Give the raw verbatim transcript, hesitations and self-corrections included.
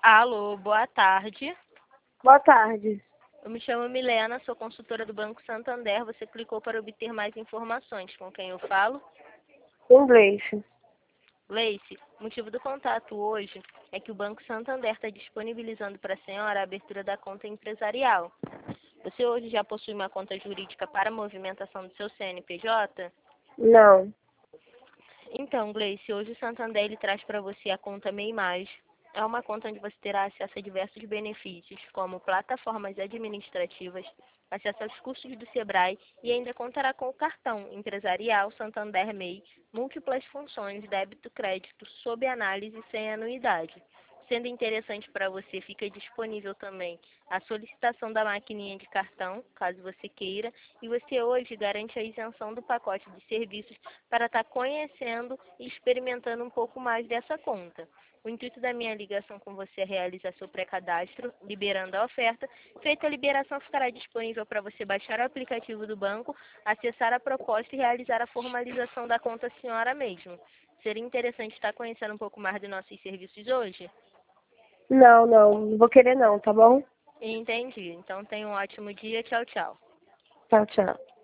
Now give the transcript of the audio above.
Alô, boa tarde. Boa tarde. Eu me chamo Milena, sou consultora do Banco Santander. Você clicou para obter mais informações. Com quem eu falo? Inglês. Gleice, o motivo do contato hoje é que o Banco Santander está disponibilizando para a senhora a abertura da conta empresarial. Você hoje já possui uma conta jurídica para a movimentação do seu C N P J? Não. Então, Gleice, hoje o Santander ele traz para você a conta MEI Mais. É uma conta onde você terá acesso a diversos benefícios, como plataformas administrativas, acesso aos cursos do Sebrae e ainda contará com o cartão empresarial Santander MEI, múltiplas funções, débito, crédito, sob análise sem anuidade. Sendo interessante para você, fica disponível também a solicitação da maquininha de cartão, caso você queira, e você hoje garante a isenção do pacote de serviços para estar conhecendo e experimentando um pouco mais dessa conta. O intuito da minha ligação com você é realizar seu pré-cadastro, liberando a oferta. Feita a liberação, ficará disponível para você baixar o aplicativo do banco, acessar a proposta e realizar a formalização da conta senhora mesmo. Seria interessante estar conhecendo um pouco mais dos nossos serviços hoje? Não, não. Não vou querer não, tá bom? Entendi. Então tenha um ótimo dia. Tchau, tchau. Tchau, tchau.